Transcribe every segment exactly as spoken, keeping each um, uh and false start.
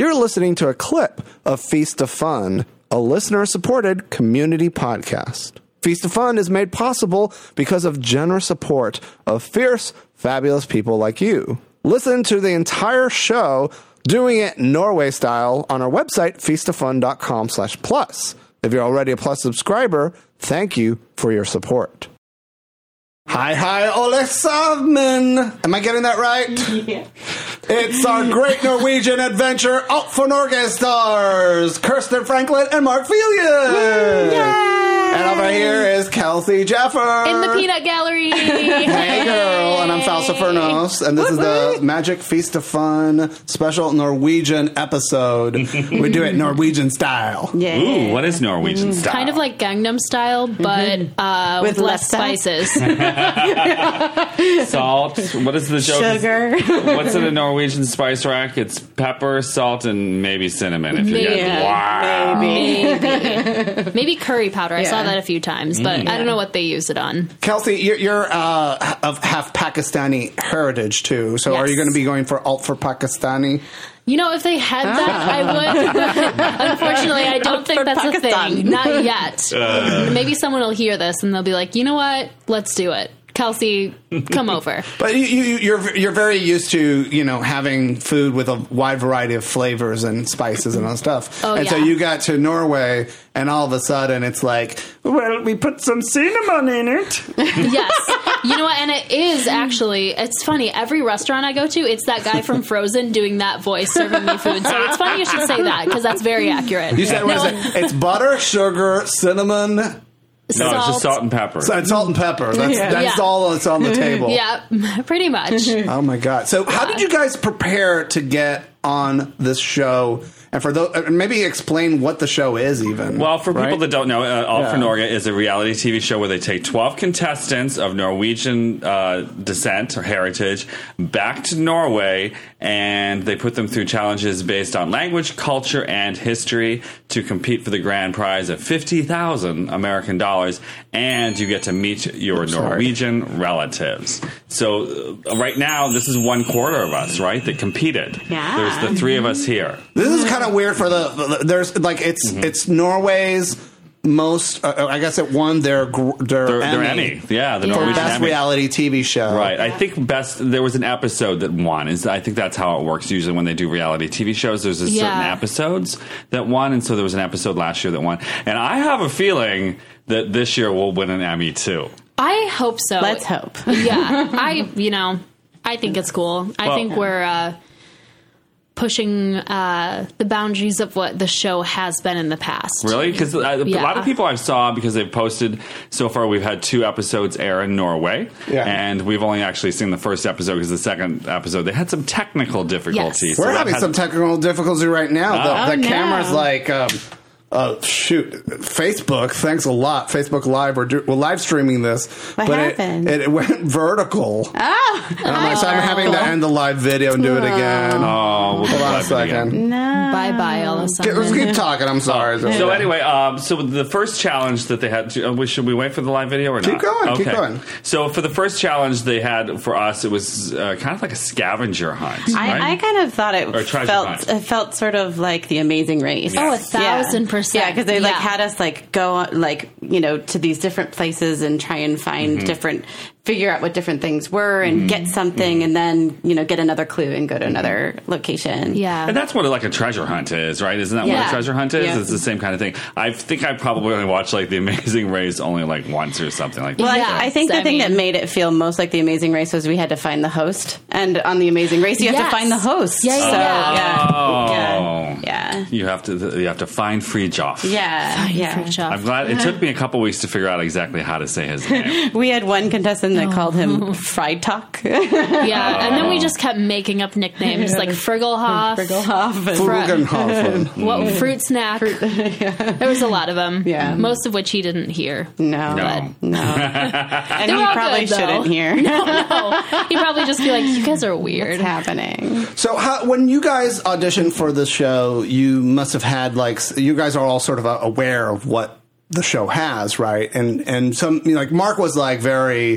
You're listening to a clip of Feast of Fun, a listener-supported community podcast. Feast of Fun is made possible because of generous support of fierce, fabulous people like you. Listen to the entire show, doing it Norway style, on our website, feastoffun.com slash plus. If you're already a Plus subscriber, thank you for your support. Hi, hi, Ole Savman. Am I getting that right? Yeah. It's our great Norwegian adventure, Alt for Norge stars, Kirsten Franklin and Mark Felius. And over here is Kelsey Jeffer. In the Peanut Gallery. Hey, girl. And I'm Falsa Furnos. And this is the Magic Feast of Fun special Norwegian episode. We do it Norwegian style. Yeah. Ooh, what is Norwegian style? Kind of like Gangnam Style, but uh, with, With less less spices. Salt. What is the joke? Sugar. What's in a Norwegian spice rack? It's pepper, salt, and maybe cinnamon. If you Maybe. get wow. Maybe. Maybe curry powder. I saw Yeah. that a few times, but I don't know what they use it on. Kelsey, you're, you're uh, of half Pakistani heritage, too. So are Yes. you going to be going for Alt for Pakistani? You know, if they had that, I would. But unfortunately, I don't think for that's a Pakistan. thing. Not yet. Maybe someone will hear this and they'll be like, you know what? Let's do it. Kelsey, come over. But you, you, you're you're very used to, you know, having food with a wide variety of flavors and spices and all stuff. Oh, and so yeah. you got to Norway, and all of a sudden it's like, well, we put some cinnamon in it. Yes. You know what? And it is actually, it's funny. Every restaurant I go to, it's that guy from Frozen doing that voice serving me food. So it's funny you should say that because that's very accurate. You said, what is it? It's butter, sugar, cinnamon, No, it's just salt and pepper. and salt and pepper. That's, Yeah. that's Yeah. all that's on the table. Yeah, pretty much. Oh my God. So how did you guys prepare to get on this show? And for those, maybe explain what the show is even. Well, for people right? that don't know, uh, Alt Yeah. for Norge is a reality T V show where they take twelve contestants of Norwegian uh, descent or heritage back to Norway, and they put them through challenges based on language, culture, and history to compete for the grand prize of fifty thousand American dollars, and you get to meet your sorry. Norwegian relatives. So uh, right now, this is one quarter of us, right, that competed. Yeah. There's the three of us here. This is kind of weird for the, there's like, it's, Mm-hmm. it's Norway's most, uh, I guess it won their, gr- their, Their, Emmy, their Emmy. Yeah, the Yeah. for Norwegian best Emmy. reality T V show. Right. I think best there was an episode that won. Is I think that's how it works usually when they do reality T V shows. There's a certain Yeah. episodes that won, and so there was an episode last year that won. And I have a feeling that this year we'll win an Emmy too. I hope so. Let's hope. Yeah. I, you know, I think it's cool. I Well- think we're uh, pushing uh, the boundaries of what the show has been in the past. Really? Because a lot Yeah. of people I saw, because they've posted so far, we've had two episodes air in Norway, Yeah. and we've only actually seen the first episode because the second episode they had some technical difficulties. Yes. So We're that having had- some technical difficulty right now. Oh. the the Oh, no. camera's like, um, uh, shoot, Facebook, thanks a lot. Facebook Live, we're, do, we're live streaming this. What but happened? It, it, it went vertical. Oh, And I'm, like, so I'm having to end the live video and do it again. Oh, we'll Hold on a live video. second. no. Bye bye, all of a Get- sudden. Let's keep talking. I'm sorry. So anyway, um, so the first challenge that they had, uh, we- should we wait for the live video or not? Keep going, keep going. So for the first challenge they had for us, it was uh, kind of like a scavenger hunt. right? I, I kind of thought it Or treasure felt hunt. it felt sort of like The Amazing Race. Oh, a thousand Yeah. percent. Yeah, because they like Yeah. had us like go like you know to these different places and try and find Mm-hmm. different, figure out what different things were and get something and then you know get another clue and go to another location. Yeah. And that's what like a treasure hunt is, right? Isn't that what Yeah. a treasure hunt is? Yeah. It's the same kind of thing. I think I probably only watched like The Amazing Race only like once or something like that. Well, Yeah. I, I think the I thing that mean- made it feel most like The Amazing Race was we had to find the host, and on The Amazing Race you have Yes. to find the host. Yeah, yeah, so, yeah. Oh. yeah, yeah, You have to you have to find Friedjof. yeah, yeah. Freak show. I'm glad it took me a couple weeks to figure out exactly how to say his name. We had one contestant that called him Oh. Fried Talk. Yeah, and then we just kept making up nicknames like Friggelhoff. Friggelhoff. and- Fugenhofen. What fruit snack? There was a lot of them. Yeah. Most of which he didn't hear. No, No. no. And They're he all probably good, though. shouldn't hear. No, he'd probably just be like, "You guys are weird." What's happening? So how, when you guys auditioned for the show, you must have had like s- you guys are all sort of uh, aware of what the show has, right? And and some you know, like Mark was like very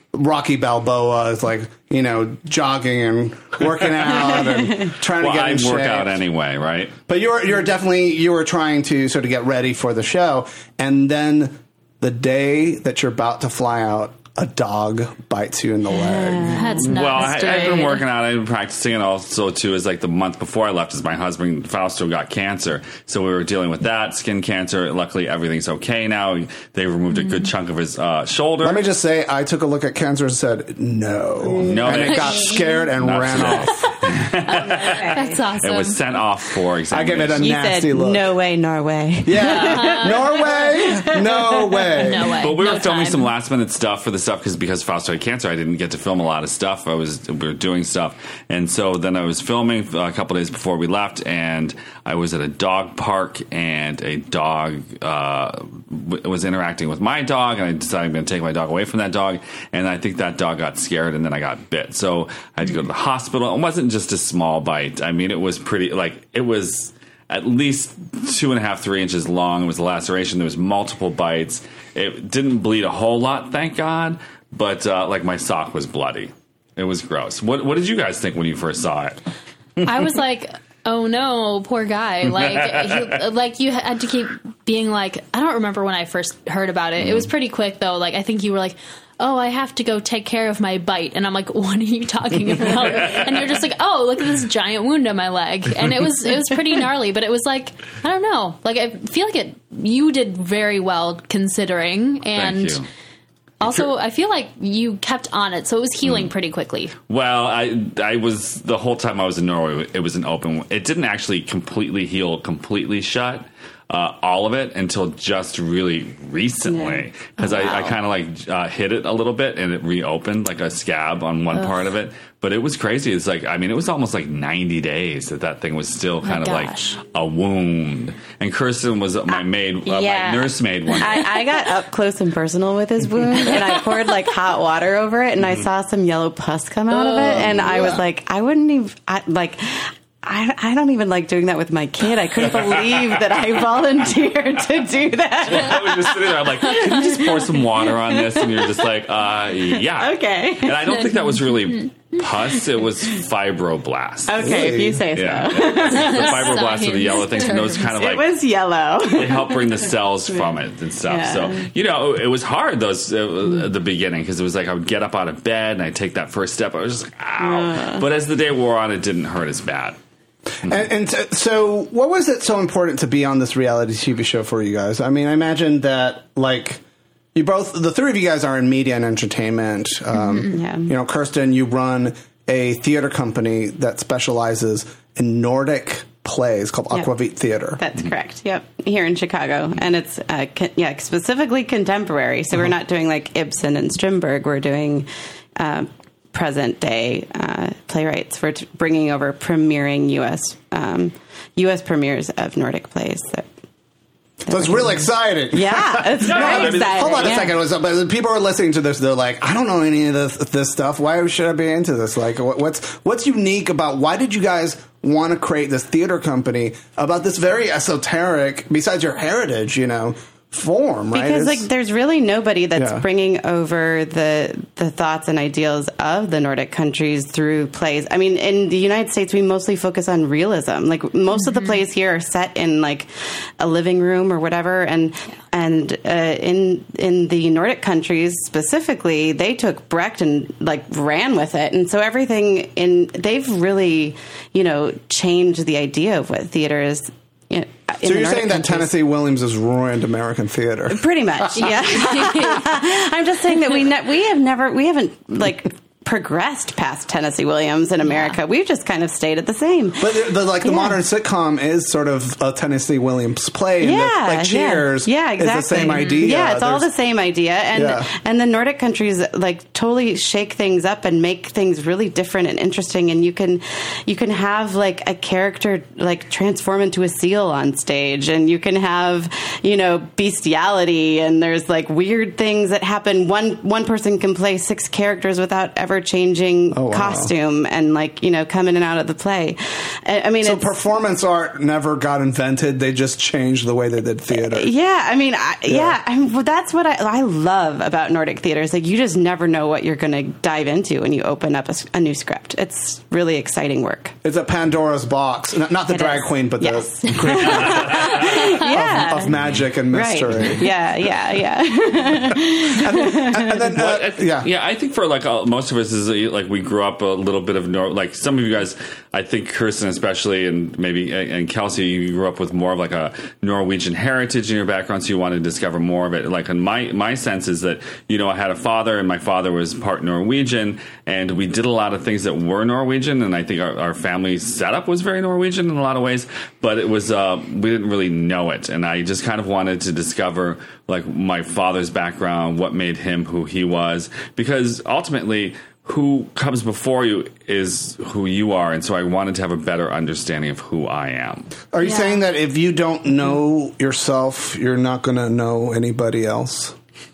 Rocky Balboa is like, you know, jogging and working out and trying well, to get I in shape. work out anyway, right? But you're you're definitely you were trying to sort of get ready for the show, and then the day that you're about to fly out, a dog bites you in the leg. That's not Well, I, straight. I've been working out. I've been practicing, and also too is like the month before I left, is my husband Fausto got cancer, so we were dealing with that skin cancer. Luckily, everything's okay now. They removed a good chunk of his uh, shoulder. Let me just say, I took a look at cancer and said no, No, and they- it got scared and Not ran today. off. That's awesome. It was sent off for I examination. gave it a You nasty said, look. no way, Norway. Yeah, Norway, no way. no way. But we no were filming time. some last minute stuff for the stuff because because Fausto had cancer, I didn't get to film a lot of stuff. I was we were doing stuff, and so then I was filming a couple days before we left, and I was at a dog park, and a dog uh, w- was interacting with my dog, and I decided I'm going to take my dog away from that dog, and I think that dog got scared, and then I got bit, so I had to go to the hospital. It wasn't just a small bite. I mean, it was pretty like it was. At least two and a half, three inches long. It was a laceration. There was multiple bites. It didn't bleed a whole lot, thank God. But uh, like my sock was bloody. It was gross. What What did you guys think when you first saw it? I was like, oh no, poor guy. Like, he, like you had to keep being like, I don't remember when I first heard about it. It was pretty quick though. Like, I think you were like, oh, I have to go take care of my bite. And I'm like, what are you talking about? And you're just like, oh, look at this giant wound on my leg. And it was, it was pretty gnarly, but it was like, I don't know. Like, I feel like it, you did very well considering. And Thank you. also, I feel like you kept on it. So it was healing pretty quickly. Well, I I was the whole time I was in Norway. It was an open. It didn't actually completely heal, completely shut. Uh, all of it until just really recently, because Oh, wow. I, I kind of like uh, hit it a little bit and it reopened like a scab on one part of it. But it was crazy. It's like, I mean, it was almost like ninety days that that thing was still kind of like gosh. a wound. And Kirsten was my maid, uh, yeah. my nursemaid one. I, I got up close and personal with his wound, and I poured like hot water over it, and I saw some yellow pus come out of it, and I was like, I wouldn't even I, like. I, I don't even like doing that with my kid. I couldn't believe that I volunteered to do that. I was just sitting there. I'm like, can you just pour some water on this? And you're just like, uh, yeah. Okay. And I don't think that was really pus. It was fibroblast. Okay, if you say so. Yeah. The fibroblasts are the yellow things, and those kind of It like was yellow. they help bring the cells from it and stuff. Yeah. So you know, it was hard those uh, at the beginning because it was like I would get up out of bed and I would take that first step. I was just like, ow. Yeah. But as the day wore on, it didn't hurt as bad. And, and so, so, what was it so important to be on this reality T V show for you guys? I mean, I imagine that, like, you both, the three of you guys are in media and entertainment. Um, Yeah. You know, Kirsten, you run a theater company that specializes in Nordic plays called Yep. Aquavit Theater. That's correct. Yep, here in Chicago, and it's uh, con- yeah specifically contemporary. So we're not doing like Ibsen and Strindberg. We're doing uh, present day uh, playwrights. We're t- bringing over premiering U S um, U S premieres of Nordic plays. That, So it's really exciting. yeah, it's No, very but- exciting. Hold on a yeah. second. What's up? But people are listening to this. They're like, I don't know any of this, this stuff. Why should I be into this? Like, what- what's what's unique about? Why did you guys want to create this theater company about this very esoteric, besides your heritage, you know, form? Right? Because It's- like there's really nobody that's Yeah. bringing over the the thoughts and ideals of the Nordic countries through plays. I mean, in the United States, we mostly focus on realism. Like most of the plays here are set in like a living room or whatever, and and uh, in in the Nordic countries specifically, they took Brecht and like ran with it, and so everything in they've really you know changed the idea of what theater is. You know, in so the you're Nordic saying that countries. Tennessee Williams has ruined American theater? Pretty much, yeah. I'm just saying that we ne- we have never we haven't like progressed past Tennessee Williams in America. We've just kind of stayed at the same. But the, the, like the Yeah. modern sitcom is sort of a Tennessee Williams play. And Yeah, the, like Cheers. Yeah, yeah exactly. Is the same idea. Yeah, it's all the There's- same idea, and Yeah. and the Nordic countries like totally shake things up and make things really different and interesting. And you can you can have like a character like transform into a seal on stage, and you can have you know bestiality, and there's like weird things that happen. One one person can play six characters without ever ever changing Oh, wow. costume and like, you know, come in and out of the play. I, I mean, So it's, performance art never got invented. They just changed the way they did theater. yeah, I mean, I, yeah, I mean, well, that's what I, I love about Nordic theater is like you just never know what you're going to dive into when you open up a, a new script. It's really exciting work. It's a Pandora's box. Not, not the It drag is. queen, but Yes. the creation Yeah. of, of magic and mystery. Right. Yeah, yeah, yeah. And then, Well, I uh, th- yeah. yeah, I think for like uh, most of us is uh, like we grew up a little bit of Nor- like some of you guys. I think Kirsten especially, and maybe and Kelsey, you grew up with more of like a Norwegian heritage in your background, so you wanted to discover more of it. Like, in my my sense is that you know I had a father, and my father was part Norwegian, and we did a lot of things that were Norwegian, and I think our, our family setup was very Norwegian in a lot of ways, but it was uh, we didn't really know it, and I just kind of wanted to discover like my father's background, what made him who he was, because ultimately who comes before you is who you are, and so I wanted to have a better understanding of who I am. Are you Yeah. saying that if you don't know yourself, you're not going to know anybody else?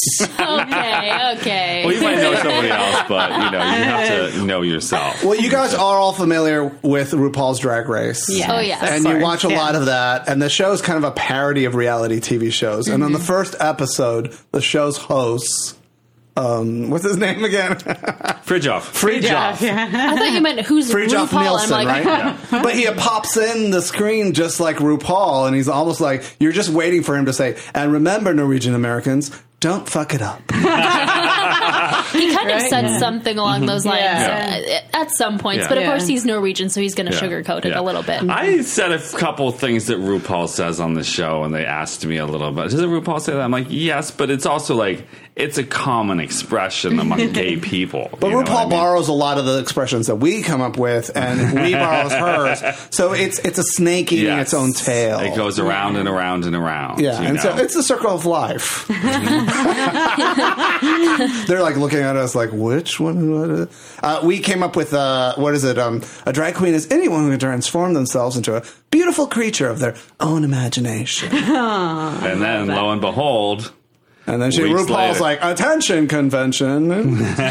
Okay, okay. Well, you might know somebody else, but you know you have to know yourself. Well, you guys are all familiar with RuPaul's Drag Race. Yes, Oh, yes. of And you course, watch a yeah. lot of that, and the show is kind of a parody of reality T V shows. And on the first episode, the show's hosts, um, what's his name again? Fridjoff. Fridjof. Yeah. I thought you meant who's Fridjof RuPaul. Nielsen, I'm like, right? But he pops in the screen just like RuPaul, and he's almost like, you're just waiting for him to say, and remember, Norwegian Americans, don't fuck it up. he kind of Right? said Yeah. something along those lines Yeah. uh, at some points, Yeah. but of Yeah. course he's Norwegian, so he's going to Yeah. sugarcoat it Yeah. a little bit. I said a couple things that RuPaul says on the show, and they asked me a little bit. Doesn't RuPaul say that? I'm like, yes, but it's also like it's a common expression among gay people. But you know what RuPaul I mean? borrows a lot of the expressions that we come up with, and we borrows hers. So it's it's a snake eating Yes. its own tail. It goes around and around and around. Yeah, you and so know? it's the circle of life. They're like looking at us like, which one? What? Uh, we came up with uh, what is it? Um, a drag queen is anyone who can transform themselves into a beautiful creature of their own imagination. and then lo and behold, And then she, Weeks RuPaul's later. like, attention convention. Remember,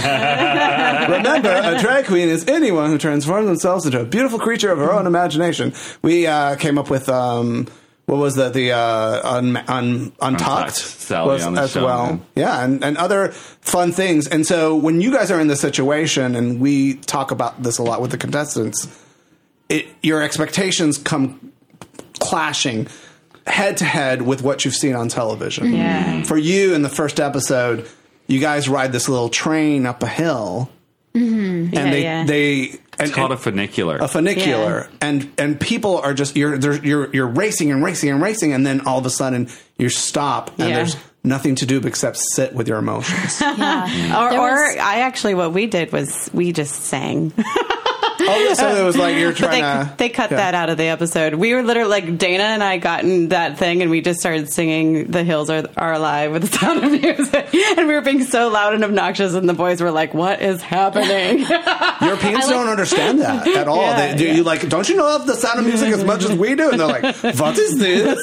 a drag queen is anyone who transforms themselves into a beautiful creature of her own imagination. We uh, came up with, um, what was that? The uh, un, un, Untucked Untucked, Sally was on the as show, well. yeah. Yeah, and, and other fun things. And so when you guys are in this situation, and we talk about this a lot with the contestants, it, your expectations come clashing head to head with what you've seen on television. Yeah. For you in the first episode, you guys ride this little train up a hill, and Yeah, they yeah. they and, it's called and- a funicular. a funicular, and and people are just you're they're- you're you're racing and racing and racing, and then all of a sudden you stop, and Yeah. there's nothing to do except sit with your emotions. Yeah. Or, There or was- I actually, what we did was we just sang. Oh, so it was like you're But trying they, to. they cut yeah. that out of the episode. We were literally like Dana and I got in that thing and we just started singing "The Hills Are, are Alive" with the Sound of Music, and we were being so loud and obnoxious, and the boys were like, "What is happening?" Europeans I like- don't understand that at all. Yeah, they, do yeah. you like? Don't you know the Sound of Music as much as we do? And they're like, "What is this?"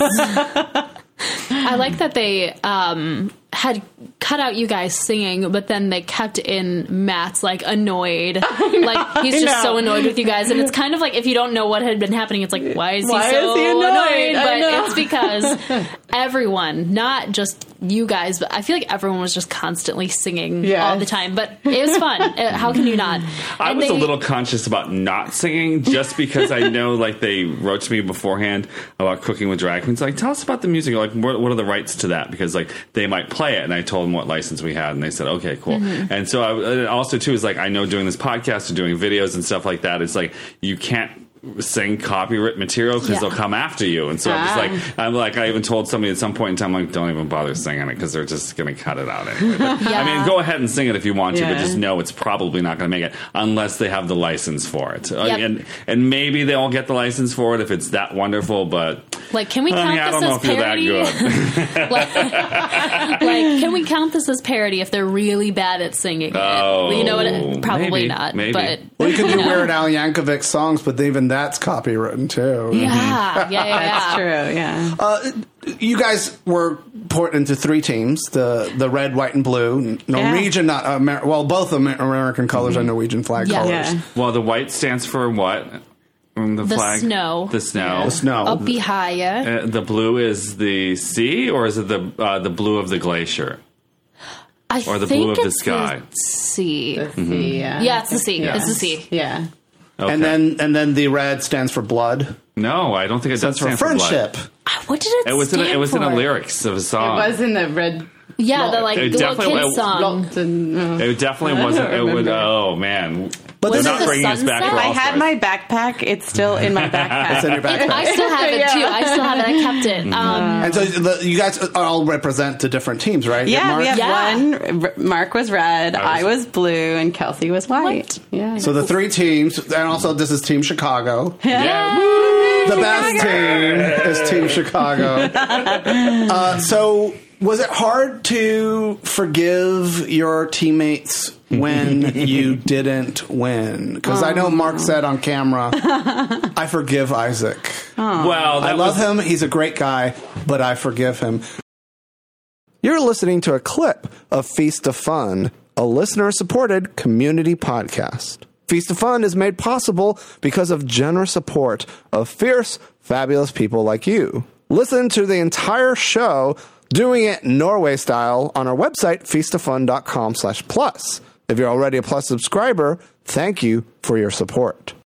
I like that they um, had cut out you guys singing, but then they kept in Matt's like annoyed. Like he's I just know. so annoyed with you guys, and it's kind of like if you don't know what had been happening, it's like why is he Why so is he annoyed? I But know. it's because everyone, not just you guys, but I feel like everyone was just constantly singing Yes. all the time. But it was fun. Uh, How can you not? I And was they- a little conscious about not singing just because I know, like, they wrote to me beforehand about Cooking with Drag Queens. Like, tell us about the music. Like, what, what are the rights to that? Because, like, they might play it. And I told them what license we had. And they said, okay, cool. Mm-hmm. And so I, and also, too, is like, I know doing this podcast or doing videos and stuff like that, it's like, you can't sing copyright material because Yeah. they'll come after you. And so I'm just Ah. like, I'm like, I even told somebody at some point in time, like, don't even bother singing it because they're just going to cut it out anyway. But, I Yeah. mean, go ahead and sing it if you want to, but Yeah. just know it's probably not going to make it unless they have the license for it. Uh, Yep. and and maybe they'll get the license for it if it's that wonderful, but Like, can we uh, count yeah, I don't this know as if you're that parody? good. like, like, can we count this as parody if they're really bad at singing it? Oh, you know what? Probably maybe, not. maybe. But Well, you can do know. Weird Al Yankovic songs, but even that's copywritten too. Yeah, yeah, yeah, That's yeah. true. Yeah. Uh, you guys were port into three teams: the the red, white, and blue. Norwegian, not Amer- well, both Amer- American colors Mm-hmm. are Norwegian flag Yeah. colors. Yeah. Well, the white stands for what? Um, the, The flag? snow. The snow. The snow. Up higher. Uh, the blue is the sea, or is it the uh, the blue of the glacier? I or the think blue of the it's sky. sea. Yeah. Yeah, it's the sea. Yeah. It's the sea. Yeah. Okay. And then and then the red stands for blood. no, I don't think it does Stands for stand blood. friendship. Ah, What did it? It was in a, stand it was in a for? lyrics of a song. It was in the red. Yeah, the like It the little definitely- kid it- song. Locked and, uh, It definitely I wasn't. don't It would. remember. Oh man! But They're Was this it not the bringing us back. sunset? For I All had Stars. my backpack. It's still in my backpack. It's in your backpack. I still have it too. I still have it. I kept it. Um, And so the, you guys all represent the different teams, right? Yeah, Mark? we have Yeah. one. R- Mark was red, I I was- was, blue, and Kelsey was white. Yeah. So the three teams, and also this is Team Chicago. Yeah. The best team is Team Chicago. Uh, so was it hard to forgive your teammates when you didn't win? Because I know Mark said on camera, I forgive Isaac. Well, that I love was, him. He's a great guy, but I forgive him. You're listening to a clip of Feast of Fun, a listener-supported community podcast. Feast of Fun is made possible because of generous support of fierce, fabulous people like you. Listen to the entire show, doing it Norway style, on our website, feastoffun.com slash plus. If you're already a Plus subscriber, thank you for your support.